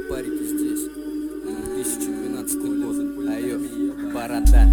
Парики здесь. 2012 год. Айо, борода.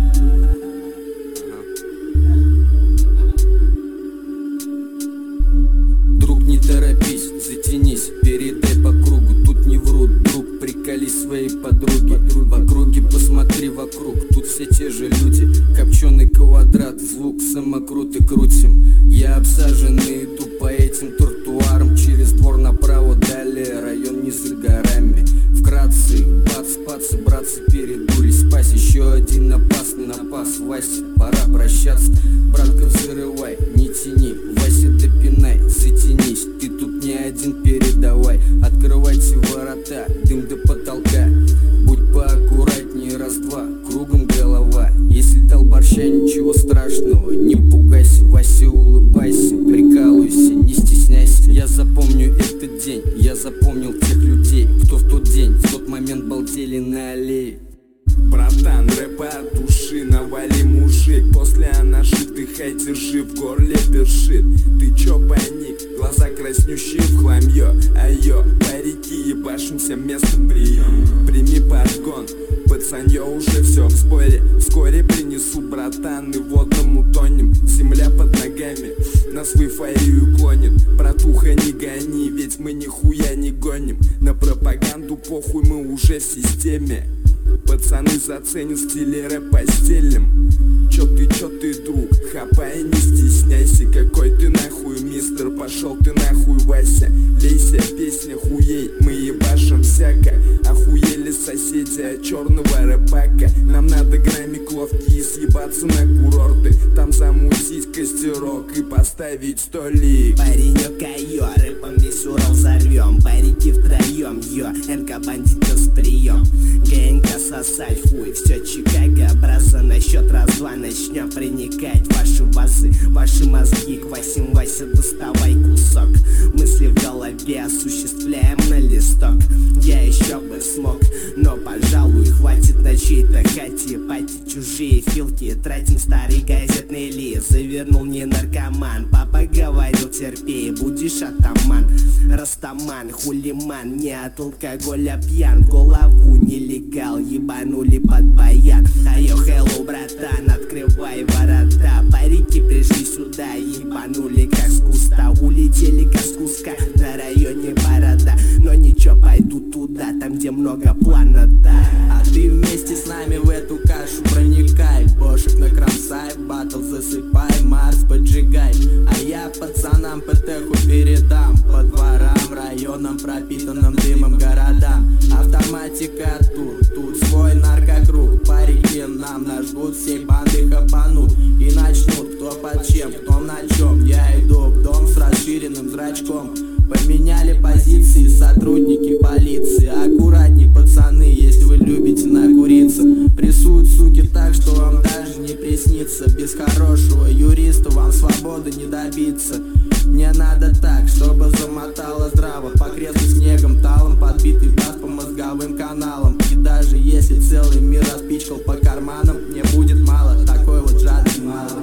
Друг, не торопись, затянись, передай по кругу. Тут не врут, друг, приколись своей подруги. В округе посмотри вокруг, тут все те же люди. Копченый квадрат, звук самокруты крутим. Я обсаженный, иду по этим тротуарам. Через двор направо, далее район не за горами. Вкратце, бац, братцы, передулись. Спась, еще один напас, Вася, пора прощаться. Братка, взрывай, не тяни, Вася, допинай, затянись. Ты тут не один, передавай. Открывайте ворота, дым до потолка. Будь поаккуратнее, раз-два, кругом голова. Если дал борща, ничего страшного, не пугайся, Вася, улыбайся, прикалывайся, не стесняйся. Я запомню этот день, я запомнил тех людей, кто в тот день, в тот момент балдели на аллее. Братан, рэп от души, навали мужик. После нашитых хай держи, в горле першит. Ты чё паник, глаза краснющие в хламье. Айо, парики, ебашимся, место прием. Прими подгон, пацанье, уже все в сборе. Вскоре принесу, братан, и в водном утонем. Земля под ногами нас в эйфорию клонит. Братуха, не гони, ведь мы нихуя не гоним. На пропаганду похуй, мы уже в системе. Пацаны заценят стиле рэп постельным. Чё ты, друг, хапай, не стесняйся. Какой ты нахуй, мистер, пошел ты нахуй, Вася. Лейся, песня хуей, мы ебашим всяко. Охуели соседи от черного рэпака. Нам надо граммик ловкий, съебаться на курорты. Там замутить костерок и поставить столик. Паренек, айо, рэпом весь Урал взорвем. Парики втроем, йо, НК бандитов с прием. ГНК сосать хуй, все Чикаго. Браза на счет раз-два начнем проникать в ваши вазы, ваши мозги. Квасим, Вася, доставай кусок. Мысли в голове осуществляем на листок. Я еще бы смог, но, пожалуй, хватит на чьей-то хате. Пати чужие филки, тратим старый газетный лист. Завернул не наркоман, папа говорил, терпей, будешь атаман. Растаман, хулиман, не от алкоголя пьян. Голову нелегал, ебанули под баян. Айо, hello, братан, открывай ворота. Парики пришли сюда, ебанули как с куста. Улетели как с куска, на районе борода. Но ничего, пойду туда, там где много плана, да. А ты вместе с нами в эту кашу проникай. Бошек накромсай, батл засыпай, Марс поджигай. А я пацанам ПТХу передам. По дворам, районам, пропитанным дымом городам. Автоматика тут свой наркокруг. Парики нам нажгут, всей банды хапанут. И начнут кто под чем, кто на чем. Я иду в дом с расширенным зрачком. Поменяли позиции сотрудники полиции. Аккуратней, пацаны, если вы любите накуриться. Прессуют, суки, так, что вам даже не приснится. Без хорошего юриста вам свободы не добиться. Мне надо так, чтобы замотало здраво. По креслу снегом, талом, подбитый бас по мозговым каналам. И даже если целый мир распичкал по карманам, мне будет мало, такой вот жадный малый.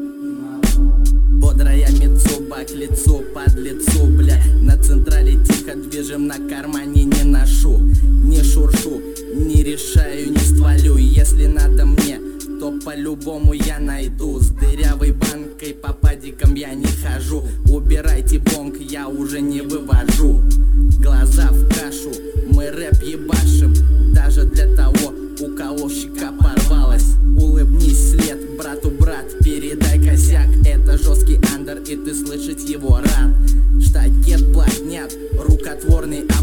Бодрая мецуба к лицу, под лицу, бля. На централе тихо движем, на кармане не ношу. Не шуршу, не решаю, не стволю. Если надо мне, то по-любому я найду. С дырявой банкой по падикам я не хожу. Убирайте бонг, я уже не вывожу. Глаза в кашу, мы рэп ебашим. Даже для того, у кого щека порвалась. Улыбнись след, брату брат, передай косяк. Это жесткий андер, и ты слышать его рад. Штакет плотнят, рукотворный